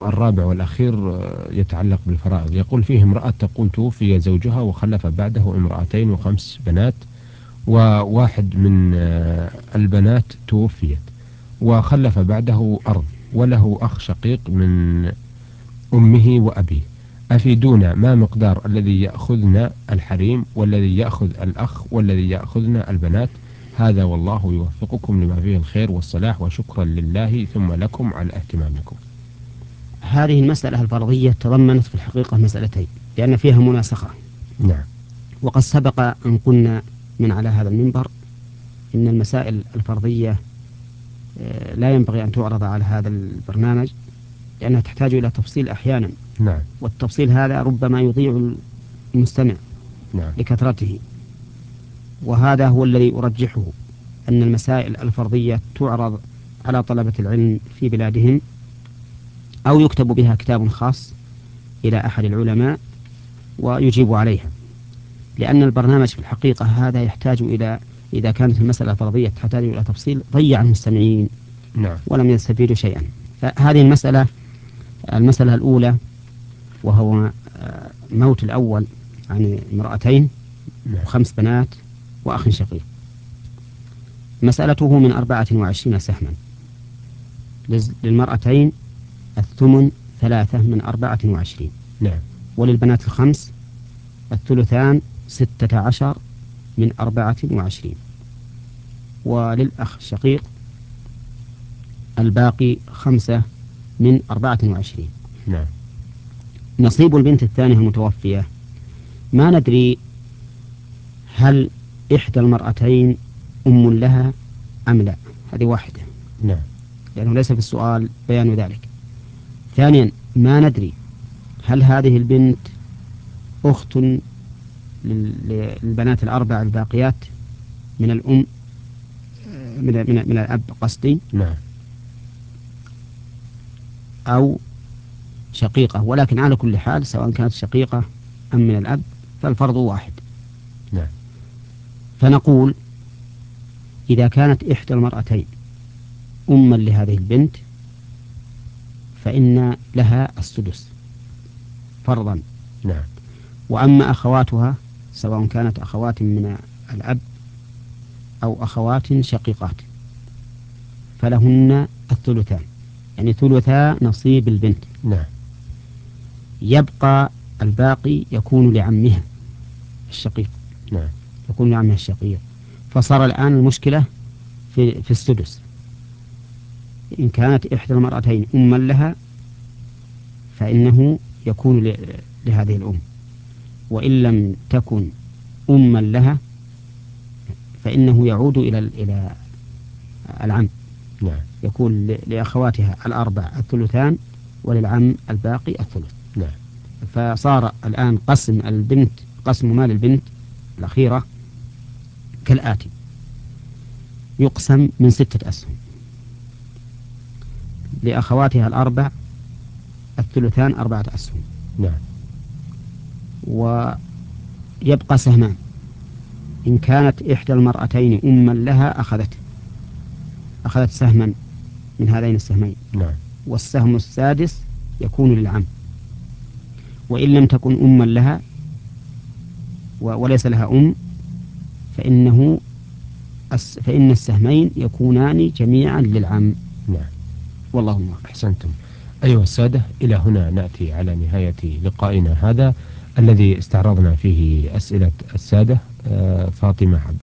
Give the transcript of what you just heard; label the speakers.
Speaker 1: الرابع والأخير يتعلق بالفرائض. يقول فيه امرأة تقول توفي زوجها وخلف بعده امرأتين وخمس بنات، وواحد من البنات توفيت وخلف بعده أرض، وله أخ شقيق من أمه وأبيه. أفيدونا ما مقدار الذي يأخذنا الحريم والذي يأخذ الأخ والذي يأخذنا البنات؟ هذا والله يوفقكم لما فيه الخير والصلاح، وشكرا لله ثم لكم على اهتمامكم.
Speaker 2: هذه المسألة الفرضية تضمنت في الحقيقة مسألتين، لأن فيها مناسخة.
Speaker 1: نعم.
Speaker 2: وقد سبق أن قلنا من على هذا المنبر إن المسائل الفرضية لا ينبغي أن تعرض على هذا البرنامج، لأنها تحتاج إلى تفصيل أحيانا.
Speaker 1: نعم.
Speaker 2: والتفصيل هذا ربما يضيع المستمع
Speaker 1: نعم.
Speaker 2: لكثرته. وهذا هو الذي أرجحه، أن المسائل الفرضية تعرض على طلبة العلم في بلادهم، أو يكتب بها كتاب خاص إلى أحد العلماء ويجيب عليها، لأن البرنامج في الحقيقة هذا يحتاج إلى، إذا كانت المسألة فرضية تحتاج إلى تفصيل، ضيع المستمعين
Speaker 1: نعم.
Speaker 2: ولم يستفيدوا شيئا. فهذه المسألة الأولى، وهو موت الأول عن امرأتين
Speaker 1: نعم.
Speaker 2: وخمس بنات وأخ شقيق، مسألته من 24 سهما. للمرأتين الثمن 3 من 24.
Speaker 1: نعم.
Speaker 2: وللبنات الخمس الثلثان 16 من 24. وللأخ الشقيق الباقي 5 من 24.
Speaker 1: نعم.
Speaker 2: نصيب البنت الثانية المتوفية ما ندري هل إحدى المرأتين أم لها أم لا، هذه واحدة،
Speaker 1: نعم.
Speaker 2: لأنه ليس في السؤال بيان ذلك. ثانيا ما ندري هل هذه البنت أخت للبنات الأربع الباقيات من الأم، من الأب قصدي،
Speaker 1: نعم.
Speaker 2: أو شقيقة. ولكن على كل حال سواء كانت شقيقة أم من الأب فالفرض واحد.
Speaker 1: نعم.
Speaker 2: فنقول إذا كانت إحدى المرأتين أما لهذه البنت فإن لها السدس فرضا.
Speaker 1: نعم.
Speaker 2: وأما أخواتها سواء كانت أخوات من الأب أو أخوات شقيقات فلهن الثلثان، يعني ثلثا نصيب البنت.
Speaker 1: نعم.
Speaker 2: يبقى الباقي يكون لعمها الشقيق.
Speaker 1: نعم.
Speaker 2: يكون لعمها الشقيق. فصار الآن المشكلة في السدس. إن كانت إحدى المرأتين أما لها فإنه يكون لهذه الأم، وإن لم تكن أما لها فإنه يعود إلى العم.
Speaker 1: نعم.
Speaker 2: يكون لأخواتها الأربع الثلثان وللعم الباقي الثلث.
Speaker 1: نعم.
Speaker 2: فصار الآن قسم مال البنت الأخيرة كالآتي: يقسم من 6 أسهم. لأخواتها الأربع الثلثان 4 أسهم.
Speaker 1: نعم.
Speaker 2: ويبقى سهمان. إن كانت إحدى المرأتين أما لها أخذت سهما من هذين السهمين.
Speaker 1: نعم.
Speaker 2: والسهم السادس يكون للعم. وإن لم تكن أما لها وليس لها أم فإن السهمين يكونان جميعا للعم.
Speaker 1: نعم.
Speaker 2: والله موفق.
Speaker 1: أحسنتم. أيها السادة، إلى هنا نأتي على نهاية لقائنا هذا الذي استعرضنا فيه أسئلة السادة. فاطمة